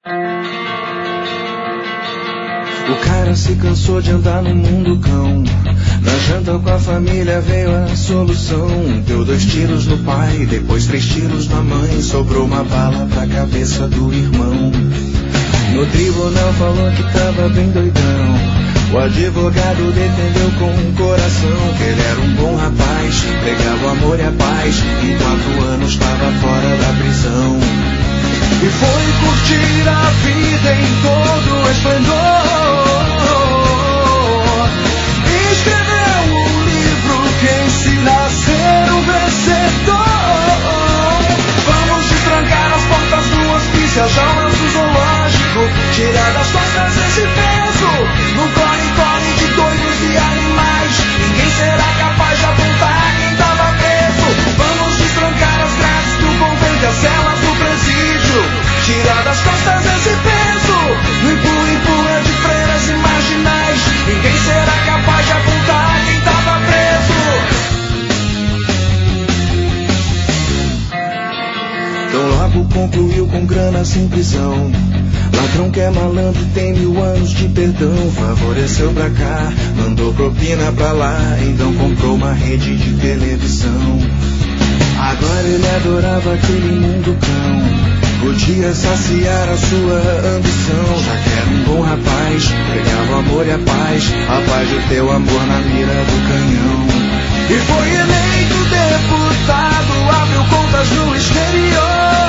O cara se cansou de andar no mundo cão. Na janta com a família veio a solução. Deu 2 tiros no pai, depois 3 tiros na mãe. Sobrou uma bala pra cabeça do irmão. No tribunal falou que tava bem doidão. O advogado defendeu com o coração que ele era um bom rapaz, pregava o amor e a paz, em 4 anos estava fora da prisão. E foi curtir a vida em todo o esplendor. Escreveu um livro que ensina a ser um vencedor. Vamos destrancar as portas do hospício, as jaulas do zoológico, tirar das costas esse peso. No corre-corre de doidos e animais, ninguém será capaz de apontar quem tava preso. Vamos destrancar as grades do convento, as celas do presídio, tirar das costas esse peso. No empurra de freiras e marginais, ninguém será capaz de apontar quem tava preso. Então logo concluiu com grana sem prisão. Ladrão que é malandro tem 1000 anos de perdão. Favoreceu pra cá, mandou propina pra lá, então comprou uma rede de televisão. Agora ele adorava aquele mundo cão, podia saciar a sua ambição. Já que era um bom rapaz, pregava o amor e a paz de ter o amor na mira do canhão. E foi eleito deputado, abriu contas no exterior.